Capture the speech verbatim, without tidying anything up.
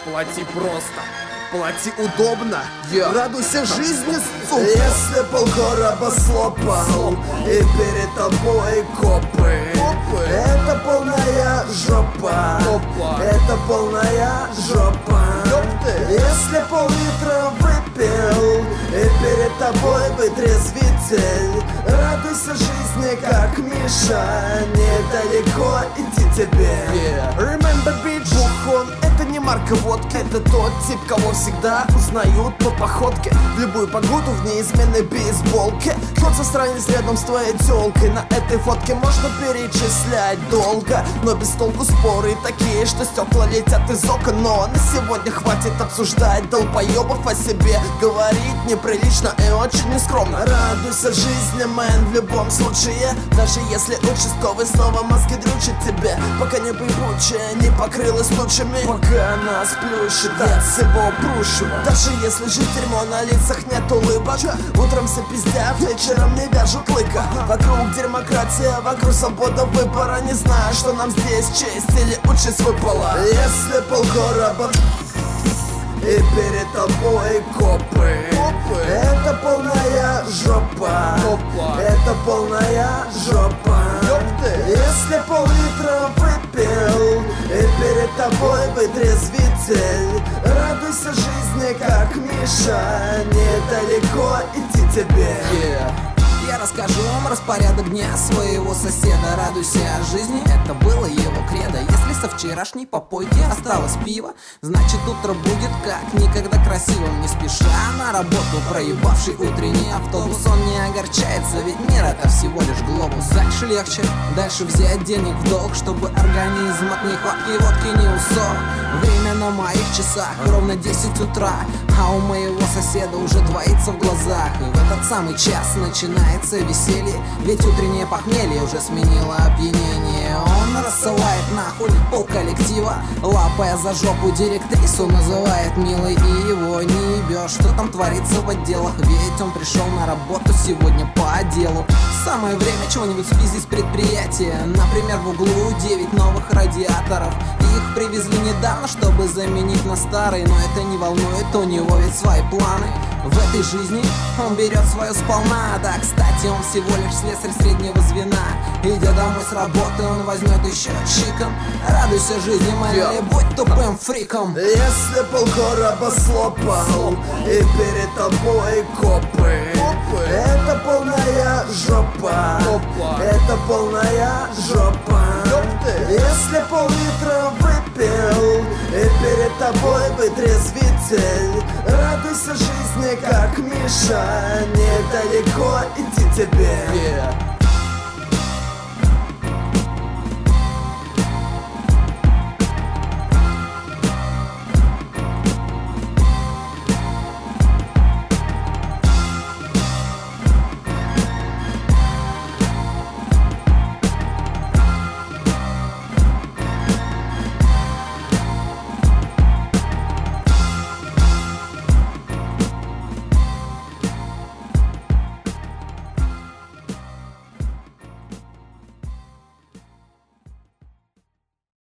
Плати просто, плати удобно, yeah. Радуйся жизни, сука. Если полгорода слопал и перед тобой копы, копы. Это полная жопа, Опа. Это полная жопа. Ёпты. Если пол-литра выпил и перед тобой вытрезвитель, радуйся жизни, как Миша, недалеко идти тебе. yeah. Remember, bitch, Бухон — это не марка водки, это тот тип, кого всегда узнают по походке. В любую погоду в неизменной бейсболке. Тот засранец рядом с твоей тёлкой. На этой фотке можно перечислять долго, но без толку споры такие, что стекла летят из окон. Но на сегодня хватит обсуждать долбоебов, о себе говорить неприлично и очень нескромно. Радуйся жизни, мэн, в любом случае, даже если участковый снова мозги дрючит тебе, пока не певучая не покрылась тучами, пока нас плющит от всего прущего. Даже если жить дерьмо, на лицах нет улыбок, утром все пиздят, вечером не вяжут лыка. Вокруг демократия, вокруг свобода выбора. Не знаю, что нам здесь честь или участь выпала. Если полгорода и перед тобой копы, копы. Это полная жопа, Опа. Это полная жопа. Ёпты. Если пол-литра выпил и перед тобой вытрезвитель, радуйся жизни, как Миша, недалеко идти тебе. yeah. Я расскажу вам распорядок дня своего соседа. Радуйся жизни, это было его кредо. Если со вчерашней попойки осталось пиво, значит утро будет как никогда красивым. Не спеша на работу, проебавший утренний автобус, он не огорчается, ведь мир это всего лишь глобус. Дальше легче, дальше взять денег в долг, чтобы организм от нехватки водки не усох. Время на моих часах ровно десять утра, а у моего соседа уже двоится в глазах. И в этот самый час начинается веселье, ведь утреннее похмелье уже сменило опьянение. Он рассылает нахуй пол коллектива, лапая за жопу директрису называет милой, и его не ебешь, что там творится в отделах, ведь он пришел на работу сегодня по делу. Самое время чего-нибудь спиздить с предприятия. Например, в углу девять новых радиаторов. Их привезли недавно, чтобы заменить на старые, но это не волнует, у него ведь свои планы. В этой жизни он берет свое сполна. Да, кстати, он всего лишь слесарь среднего звена. Идя домой с работы, он возьмет еще чиком. Радуйся жизни, мэн, не будь тупым фриком. Если полгорода слопал и перед тобой копы, копы. Это полная жопа, Опа. Это полная жопа. Ёпты. Если пол-литра выпил и перед тобой вытрезвитель, радуйся жизни, как Миша, недалеко идти тебе. yeah.